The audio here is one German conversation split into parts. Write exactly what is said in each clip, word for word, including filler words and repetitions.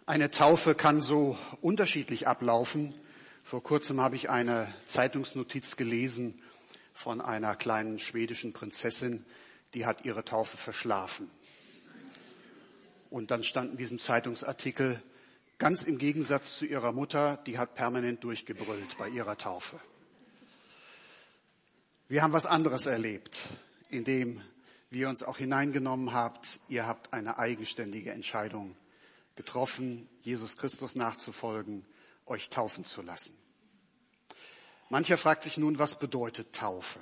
Eine Taufe kann so unterschiedlich ablaufen. Vor kurzem habe ich eine Zeitungsnotiz gelesen von einer kleinen schwedischen Prinzessin, die hat ihre Taufe verschlafen. Und dann stand in diesem Zeitungsartikel, ganz im Gegensatz zu ihrer Mutter, die hat permanent durchgebrüllt bei ihrer Taufe. Wir haben was anderes erlebt, in dem wir uns auch hineingenommen habt. Ihr habt eine eigenständige Entscheidung getroffen, Jesus Christus nachzufolgen, euch taufen zu lassen. Mancher fragt sich nun, was bedeutet Taufe?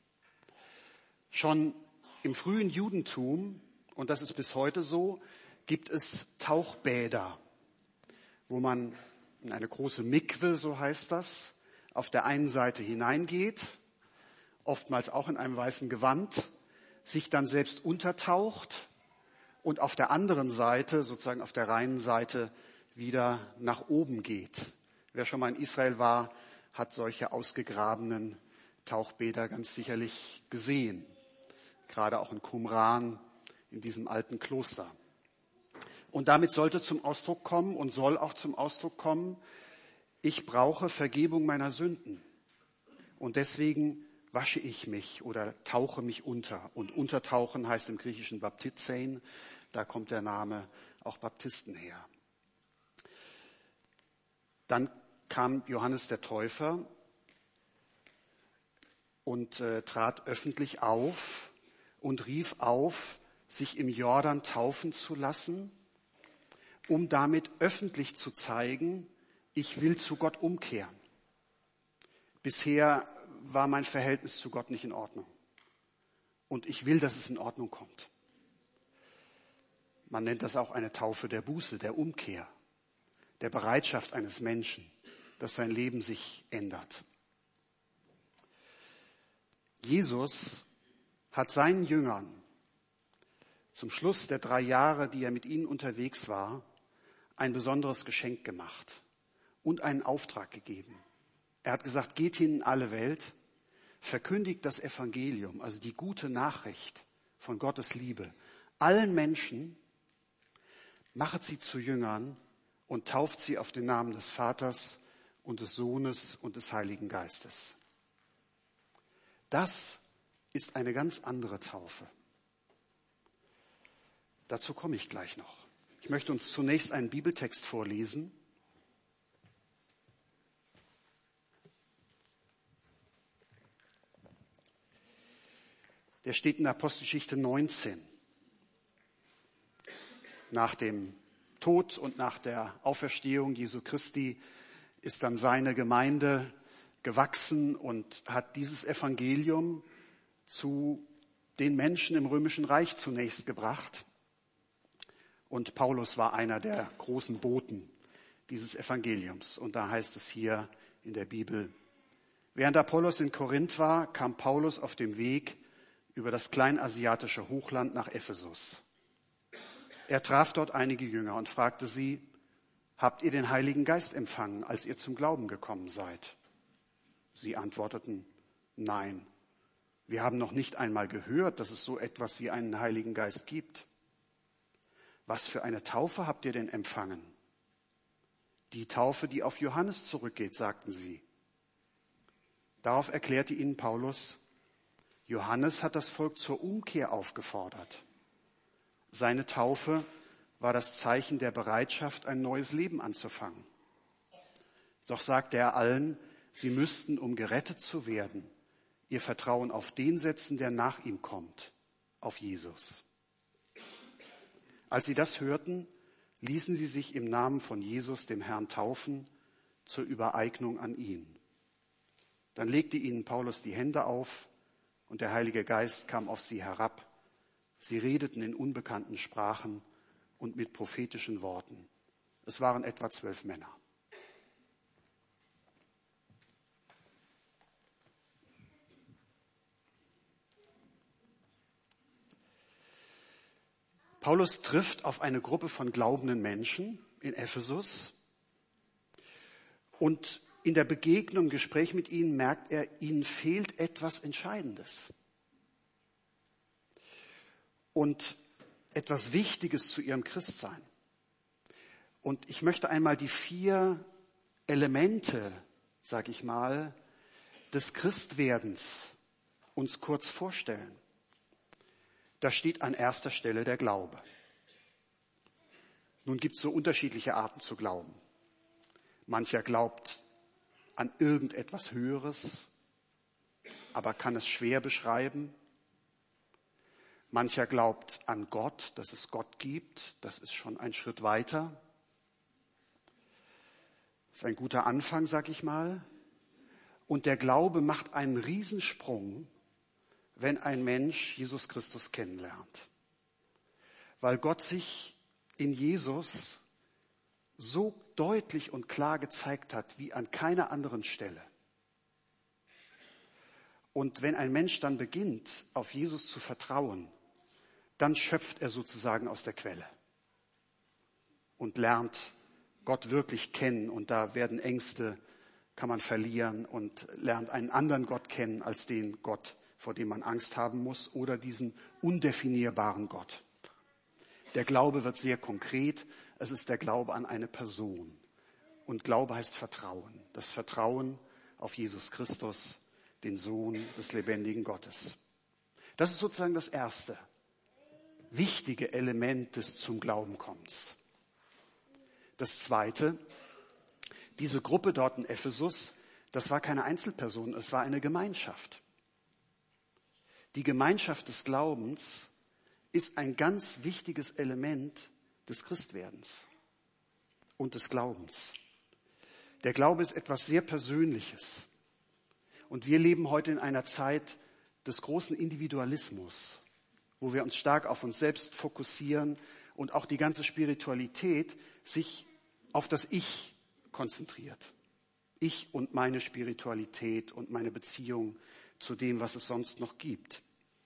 Schon im frühen Judentum, und das ist bis heute so, gibt es Tauchbäder, wo man in eine große Mikwe, so heißt das, auf der einen Seite hineingeht, oftmals auch in einem weißen Gewand, sich dann selbst untertaucht und auf der anderen Seite, sozusagen auf der reinen Seite, wieder nach oben geht. Wer schon mal in Israel war, hat solche ausgegrabenen Tauchbäder ganz sicherlich gesehen. Gerade auch in Qumran, in diesem alten Kloster. Und damit sollte zum Ausdruck kommen und soll auch zum Ausdruck kommen, ich brauche Vergebung meiner Sünden. Und deswegen wasche ich mich oder tauche mich unter. Und untertauchen heißt im Griechischen Baptizein, da kommt der Name auch Baptisten her. Dann kam Johannes der Täufer und äh, trat öffentlich auf und rief auf, sich im Jordan taufen zu lassen, um damit öffentlich zu zeigen, ich will zu Gott umkehren. Bisher war mein Verhältnis zu Gott nicht in Ordnung. Und ich will, dass es in Ordnung kommt. Man nennt das auch eine Taufe der Buße, der Umkehr, der Bereitschaft eines Menschen, dass sein Leben sich ändert. Jesus hat seinen Jüngern zum Schluss der drei Jahre, die er mit ihnen unterwegs war, ein besonderes Geschenk gemacht und einen Auftrag gegeben. Er hat gesagt, geht hin in alle Welt, verkündigt das Evangelium, also die gute Nachricht von Gottes Liebe, allen Menschen, machet sie zu Jüngern und tauft sie auf den Namen des Vaters und des Sohnes und des Heiligen Geistes. Das ist eine ganz andere Taufe. Dazu komme ich gleich noch. Ich möchte uns zunächst einen Bibeltext vorlesen. Der steht in Apostelgeschichte neunzehn. Nach dem Tod und nach der Auferstehung Jesu Christi ist dann seine Gemeinde gewachsen und hat dieses Evangelium zu den Menschen im Römischen Reich zunächst gebracht. Und Paulus war einer der großen Boten dieses Evangeliums. Und da heißt es hier in der Bibel, während Apollos in Korinth war, kam Paulus auf dem Weg über das kleinasiatische Hochland nach Ephesus. Er traf dort einige Jünger und fragte sie, habt ihr den Heiligen Geist empfangen, als ihr zum Glauben gekommen seid? Sie antworteten, nein, wir haben noch nicht einmal gehört, dass es so etwas wie einen Heiligen Geist gibt. Was für eine Taufe habt ihr denn empfangen? Die Taufe, die auf Johannes zurückgeht, sagten sie. Darauf erklärte ihnen Paulus, Johannes hat das Volk zur Umkehr aufgefordert. Seine Taufe war das Zeichen der Bereitschaft, ein neues Leben anzufangen. Doch sagte er allen, sie müssten, um gerettet zu werden, ihr Vertrauen auf den setzen, der nach ihm kommt, auf Jesus. Als sie das hörten, ließen sie sich im Namen von Jesus, dem Herrn, taufen, zur Übereignung an ihn. Dann legte ihnen Paulus die Hände auf und der Heilige Geist kam auf sie herab. Sie redeten in unbekannten Sprachen und mit prophetischen Worten. Es waren etwa zwölf Männer. Paulus trifft auf eine Gruppe von glaubenden Menschen in Ephesus und in der Begegnung, im Gespräch mit ihnen merkt er, ihnen fehlt etwas Entscheidendes. Und etwas Wichtiges zu ihrem Christsein. Und ich möchte einmal die vier Elemente, sag ich mal, des Christwerdens uns kurz vorstellen. Da steht an erster Stelle der Glaube. Nun gibt es so unterschiedliche Arten zu glauben. Mancher glaubt an irgendetwas Höheres, aber kann es schwer beschreiben. Mancher glaubt an Gott, dass es Gott gibt. Das ist schon ein Schritt weiter. Das ist ein guter Anfang, sag ich mal. Und der Glaube macht einen Riesensprung, wenn ein Mensch Jesus Christus kennenlernt. Weil Gott sich in Jesus so deutlich und klar gezeigt hat, wie an keiner anderen Stelle. Und wenn ein Mensch dann beginnt, auf Jesus zu vertrauen, dann schöpft er sozusagen aus der Quelle und lernt Gott wirklich kennen. Und da werden Ängste, kann man verlieren und lernt einen anderen Gott kennen als den Gott, vor dem man Angst haben muss, oder diesen undefinierbaren Gott. Der Glaube wird sehr konkret. Es ist der Glaube an eine Person. Und Glaube heißt Vertrauen. Das Vertrauen auf Jesus Christus, den Sohn des lebendigen Gottes. Das ist sozusagen das erste wichtige Element des zum Glauben kommens. Das zweite, diese Gruppe dort in Ephesus, das war keine Einzelperson, es war eine Gemeinschaft. Die Gemeinschaft des Glaubens ist ein ganz wichtiges Element des Christwerdens und des Glaubens. Der Glaube ist etwas sehr Persönliches. Und wir leben heute in einer Zeit des großen Individualismus, wo wir uns stark auf uns selbst fokussieren und auch die ganze Spiritualität sich auf das Ich konzentriert. Ich und meine Spiritualität und meine Beziehung zu dem, was es sonst noch gibt.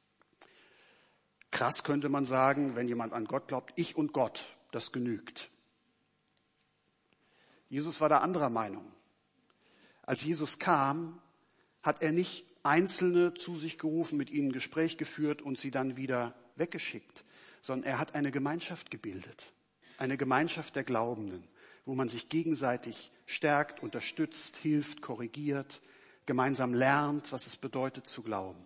Krass könnte man sagen, wenn jemand an Gott glaubt, ich und Gott, das genügt. Jesus war da anderer Meinung. Als Jesus kam, hat er nicht Einzelne zu sich gerufen, mit ihnen ein Gespräch geführt und sie dann wieder weggeschickt, sondern er hat eine Gemeinschaft gebildet, eine Gemeinschaft der Glaubenden, wo man sich gegenseitig stärkt, unterstützt, hilft, korrigiert, gemeinsam lernt, was es bedeutet zu glauben.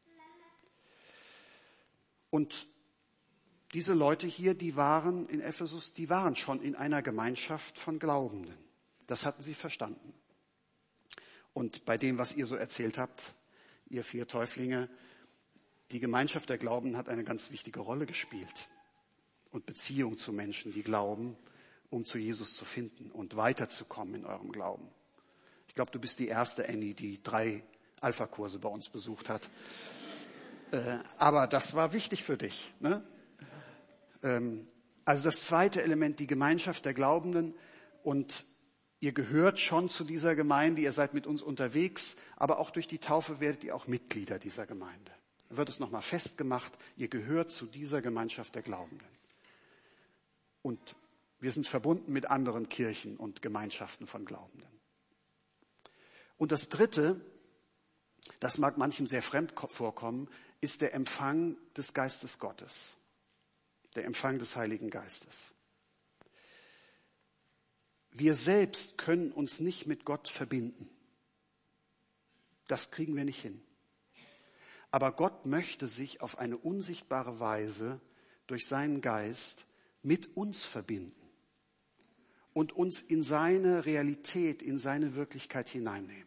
Und diese Leute hier, die waren in Ephesus, die waren schon in einer Gemeinschaft von Glaubenden. Das hatten sie verstanden. Und bei dem, was ihr so erzählt habt, ihr vier Täuflinge, die Gemeinschaft der Glaubenden hat eine ganz wichtige Rolle gespielt. Und Beziehung zu Menschen, die glauben, um zu Jesus zu finden und weiterzukommen in eurem Glauben. Ich glaube, du bist die erste, Annie, die drei Alpha-Kurse bei uns besucht hat. Äh, aber das war wichtig für dich, ne? Ähm, also das zweite Element, die Gemeinschaft der Glaubenden. Und ihr gehört schon zu dieser Gemeinde, ihr seid mit uns unterwegs, aber auch durch die Taufe werdet ihr auch Mitglieder dieser Gemeinde. Da wird es nochmal festgemacht, ihr gehört zu dieser Gemeinschaft der Glaubenden. Und wir sind verbunden mit anderen Kirchen und Gemeinschaften von Glaubenden. Und das Dritte, das mag manchem sehr fremd vorkommen, ist der Empfang des Geistes Gottes, der Empfang des Heiligen Geistes. Wir selbst können uns nicht mit Gott verbinden. Das kriegen wir nicht hin. Aber Gott möchte sich auf eine unsichtbare Weise durch seinen Geist mit uns verbinden und uns in seine Realität, in seine Wirklichkeit hineinnehmen.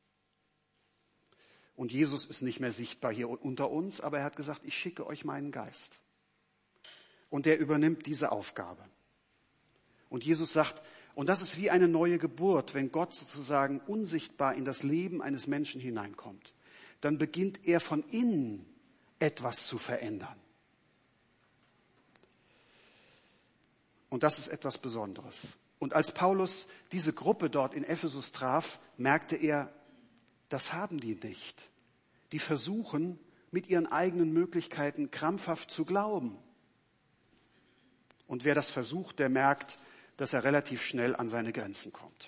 Und Jesus ist nicht mehr sichtbar hier unter uns, aber er hat gesagt, ich schicke euch meinen Geist. Und der übernimmt diese Aufgabe. Und Jesus sagt, und das ist wie eine neue Geburt, wenn Gott sozusagen unsichtbar in das Leben eines Menschen hineinkommt. Dann beginnt er von innen etwas zu verändern. Und das ist etwas Besonderes. Und als Paulus diese Gruppe dort in Ephesus traf, merkte er, das haben die nicht. Die versuchen, mit ihren eigenen Möglichkeiten krampfhaft zu glauben. Und wer das versucht, der merkt, dass er relativ schnell an seine Grenzen kommt.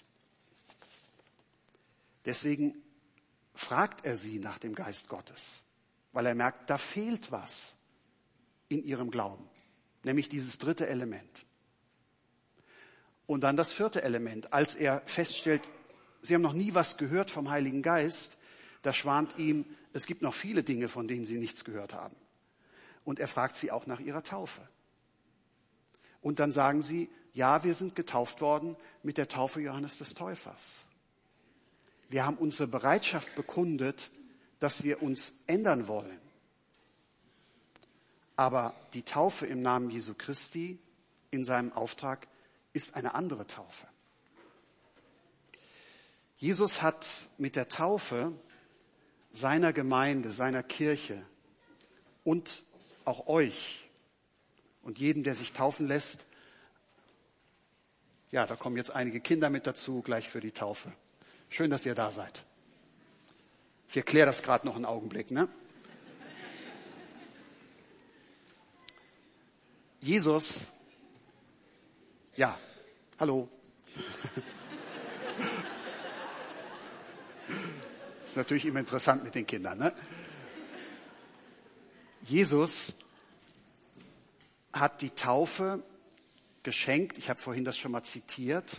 Deswegen fragt er sie nach dem Geist Gottes, weil er merkt, da fehlt was in ihrem Glauben, nämlich dieses dritte Element. Und dann das vierte Element, als er feststellt, sie haben noch nie was gehört vom Heiligen Geist, da schwant ihm, es gibt noch viele Dinge, von denen sie nichts gehört haben. Und er fragt sie auch nach ihrer Taufe. Und dann sagen sie, ja, wir sind getauft worden mit der Taufe Johannes des Täufers. Wir haben unsere Bereitschaft bekundet, dass wir uns ändern wollen. Aber die Taufe im Namen Jesu Christi in seinem Auftrag ist eine andere Taufe. Jesus hat mit der Taufe seiner Gemeinde, seiner Kirche und auch euch und jedem, der sich taufen lässt, ja, da kommen jetzt einige Kinder mit dazu, gleich für die Taufe. Schön, dass ihr da seid. Ich erkläre das gerade noch einen Augenblick, ne? Jesus, ja, hallo. Ist natürlich immer interessant mit den Kindern, ne? Jesus hat die Taufe geschenkt, ich habe vorhin das schon mal zitiert,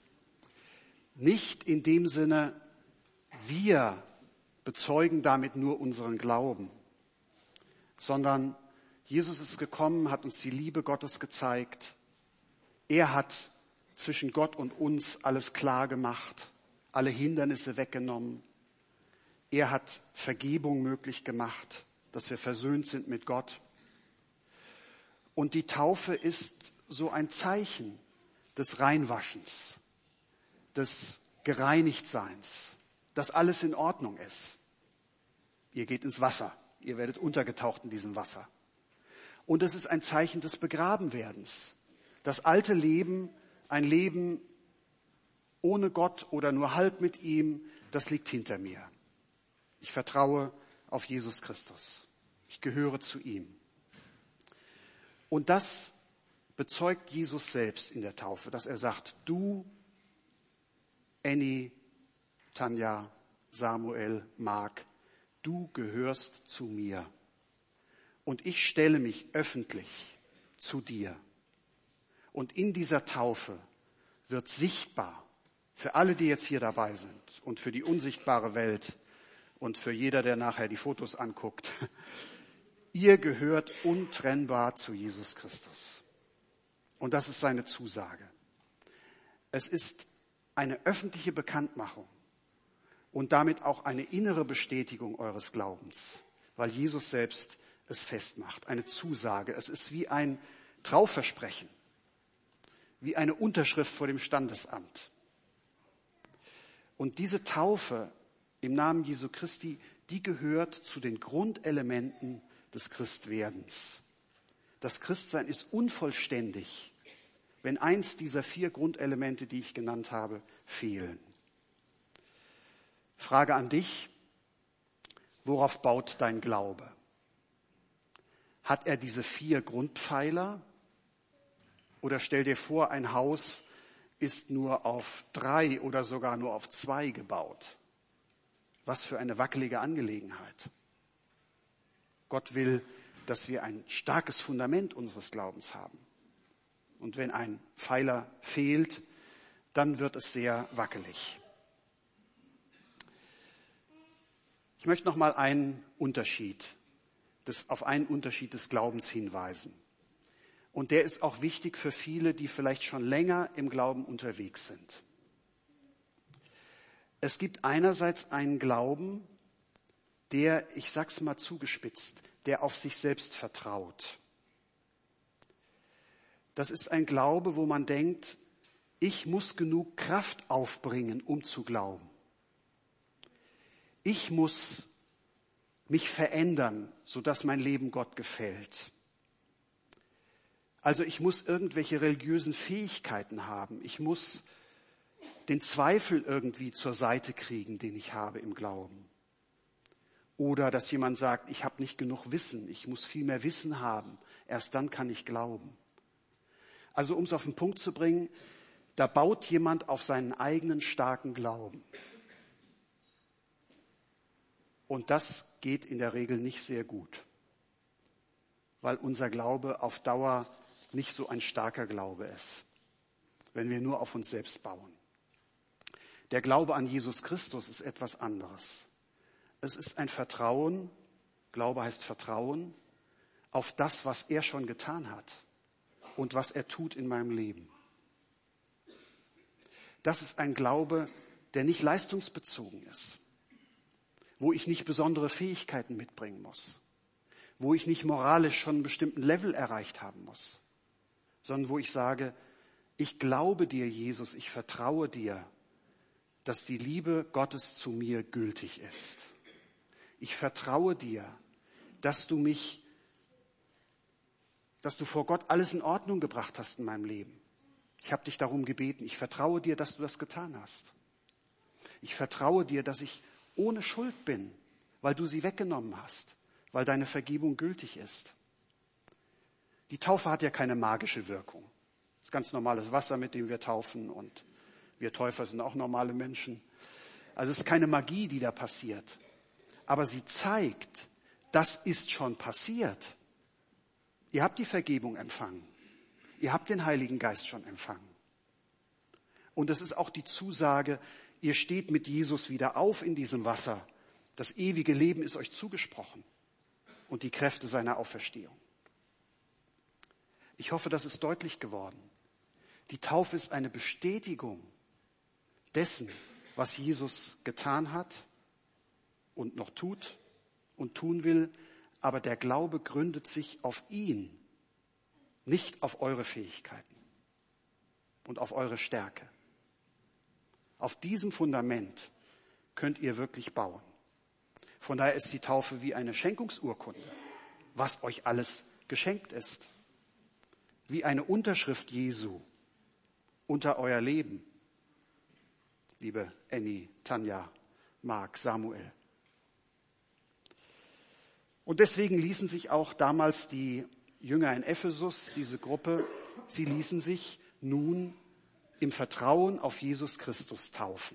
nicht in dem Sinne, wir bezeugen damit nur unseren Glauben, sondern Jesus ist gekommen, hat uns die Liebe Gottes gezeigt. Er hat zwischen Gott und uns alles klar gemacht, alle Hindernisse weggenommen. Er hat Vergebung möglich gemacht, dass wir versöhnt sind mit Gott. Und die Taufe ist so ein Zeichen des Reinwaschens, des Gereinigtseins, dass alles in Ordnung ist. Ihr geht ins Wasser, ihr werdet untergetaucht in diesem Wasser. Und es ist ein Zeichen des Begrabenwerdens. Das alte Leben, ein Leben ohne Gott oder nur halb mit ihm, das liegt hinter mir. Ich vertraue auf Jesus Christus. Ich gehöre zu ihm. Und das bezeugt Jesus selbst in der Taufe, dass er sagt, du, Annie, Tanja, Samuel, Mark, du gehörst zu mir. Und ich stelle mich öffentlich zu dir. Und in dieser Taufe wird sichtbar für alle, die jetzt hier dabei sind und für die unsichtbare Welt und für jeder, der nachher die Fotos anguckt, ihr gehört untrennbar zu Jesus Christus. Und das ist seine Zusage. Es ist eine öffentliche Bekanntmachung und damit auch eine innere Bestätigung eures Glaubens, weil Jesus selbst es festmacht, eine Zusage. Es ist wie ein Trauversprechen, wie eine Unterschrift vor dem Standesamt. Und diese Taufe im Namen Jesu Christi, die gehört zu den Grundelementen des Christwerdens. Das Christsein ist unvollständig, wenn eins dieser vier Grundelemente, die ich genannt habe, fehlen. Frage an dich, worauf baut dein Glaube? Hat er diese vier Grundpfeiler? Oder stell dir vor, ein Haus ist nur auf drei oder sogar nur auf zwei gebaut. Was für eine wackelige Angelegenheit. Gott will, dass wir ein starkes Fundament unseres Glaubens haben. Und wenn ein Pfeiler fehlt, dann wird es sehr wackelig. Ich möchte noch mal einen Unterschied, des, auf einen Unterschied des Glaubens hinweisen. Und der ist auch wichtig für viele, die vielleicht schon länger im Glauben unterwegs sind. Es gibt einerseits einen Glauben, der, ich sag's mal zugespitzt, der auf sich selbst vertraut. Das ist ein Glaube, wo man denkt, ich muss genug Kraft aufbringen, um zu glauben. Ich muss mich verändern, sodass mein Leben Gott gefällt. Also ich muss irgendwelche religiösen Fähigkeiten haben. Ich muss den Zweifel irgendwie zur Seite kriegen, den ich habe im Glauben. Oder dass jemand sagt, ich habe nicht genug Wissen, ich muss viel mehr Wissen haben. Erst dann kann ich glauben. Also um es auf den Punkt zu bringen, da baut jemand auf seinen eigenen starken Glauben. Und das geht in der Regel nicht sehr gut, weil unser Glaube auf Dauer nicht so ein starker Glaube ist. wenn wir nur auf uns selbst bauen. Der Glaube an Jesus Christus ist etwas anderes. Es ist ein Vertrauen, Glaube heißt Vertrauen, auf das, was er schon getan hat und was er tut in meinem Leben. Das ist ein Glaube, der nicht leistungsbezogen ist, wo ich nicht besondere Fähigkeiten mitbringen muss, wo ich nicht moralisch schon einen bestimmten Level erreicht haben muss, sondern wo ich sage, ich glaube dir, Jesus, ich vertraue dir, dass die Liebe Gottes zu mir gültig ist. Ich vertraue dir, dass du mich, dass du vor Gott alles in Ordnung gebracht hast in meinem Leben. Ich habe dich darum gebeten. Ich vertraue dir, dass du das getan hast. Ich vertraue dir, dass ich ohne Schuld bin, weil du sie weggenommen hast, weil deine Vergebung gültig ist. Die Taufe hat ja keine magische Wirkung. Das ist ganz normales Wasser, mit dem wir taufen, und wir Täufer sind auch normale Menschen. Also es ist keine Magie, die da passiert. Aber sie zeigt, das ist schon passiert. Ihr habt die Vergebung empfangen. Ihr habt den Heiligen Geist schon empfangen. Und es ist auch die Zusage, ihr steht mit Jesus wieder auf in diesem Wasser. Das ewige Leben ist euch zugesprochen und die Kräfte seiner Auferstehung. Ich hoffe, das ist deutlich geworden. Die Taufe ist eine Bestätigung dessen, was Jesus getan hat und noch tut und tun will, aber der Glaube gründet sich auf ihn, nicht auf eure Fähigkeiten und auf eure Stärke. Auf diesem Fundament könnt ihr wirklich bauen. Von daher ist die Taufe wie eine Schenkungsurkunde, was euch alles geschenkt ist. Wie eine Unterschrift Jesu unter euer Leben. Liebe Annie, Tanja, Marc, Samuel. Und deswegen ließen sich auch damals die Jünger in Ephesus, diese Gruppe, sie ließen sich nun im Vertrauen auf Jesus Christus taufen.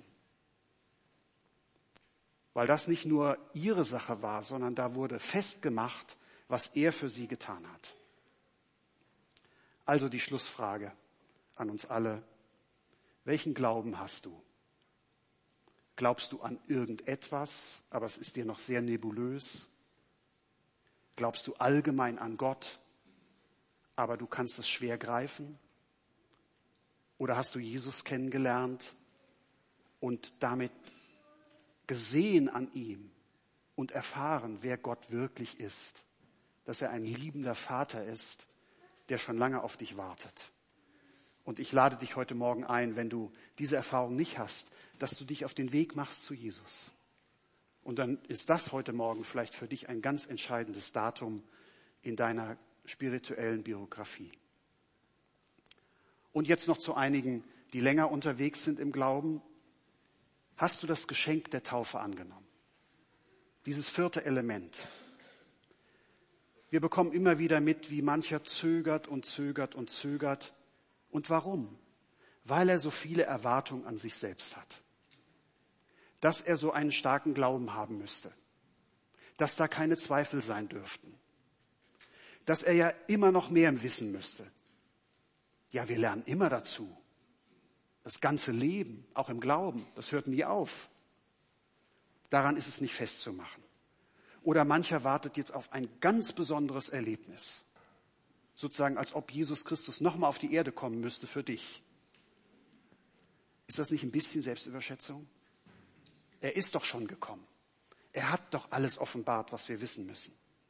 Weil das nicht nur ihre Sache war, sondern da wurde festgemacht, was er für sie getan hat. Also die Schlussfrage an uns alle. Welchen Glauben hast du? Glaubst du an irgendetwas, aber es ist dir noch sehr nebulös? Glaubst du allgemein an Gott, aber du kannst es schwer greifen? Oder hast du Jesus kennengelernt und damit gesehen an ihm und erfahren, wer Gott wirklich ist? Dass er ein liebender Vater ist, der schon lange auf dich wartet. Und ich lade dich heute Morgen ein, wenn du diese Erfahrung nicht hast, dass du dich auf den Weg machst zu Jesus. Und dann ist das heute Morgen vielleicht für dich ein ganz entscheidendes Datum in deiner spirituellen Biografie. Und jetzt noch zu einigen, die länger unterwegs sind im Glauben. Hast du das Geschenk der Taufe angenommen? Dieses vierte Element. Wir bekommen immer wieder mit, wie mancher zögert und zögert und zögert. Und warum? Weil er so viele Erwartungen an sich selbst hat. Dass er so einen starken Glauben haben müsste. Dass da keine Zweifel sein dürften. Dass er ja immer noch mehr wissen müsste. Ja, wir lernen immer dazu. Das ganze Leben, auch im Glauben, das hört nie auf. Daran ist es nicht festzumachen. Oder mancher wartet jetzt auf ein ganz besonderes Erlebnis. Sozusagen, als ob Jesus Christus nochmal auf die Erde kommen müsste für dich. Ist das nicht ein bisschen Selbstüberschätzung? Er ist doch schon gekommen. Er hat doch alles offenbart, was wir wissen müssen.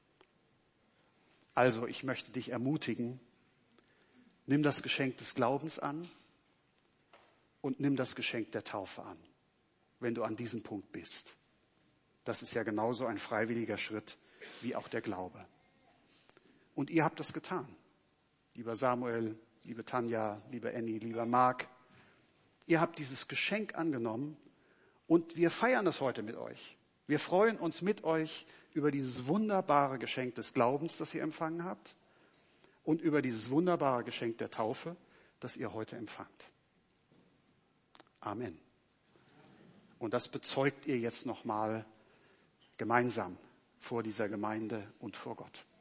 Also, ich möchte dich ermutigen, nimm das Geschenk des Glaubens an und nimm das Geschenk der Taufe an, wenn du an diesem Punkt bist. Das ist ja genauso ein freiwilliger Schritt wie auch der Glaube. Und ihr habt das getan. Lieber Samuel, liebe Tanja, liebe Annie, lieber Marc. Ihr habt dieses Geschenk angenommen und wir feiern es heute mit euch. Wir freuen uns mit euch über dieses wunderbare Geschenk des Glaubens, das ihr empfangen habt und über dieses wunderbare Geschenk der Taufe, das ihr heute empfangt. Amen. Und das bezeugt ihr jetzt nochmal gemeinsam vor dieser Gemeinde und vor Gott.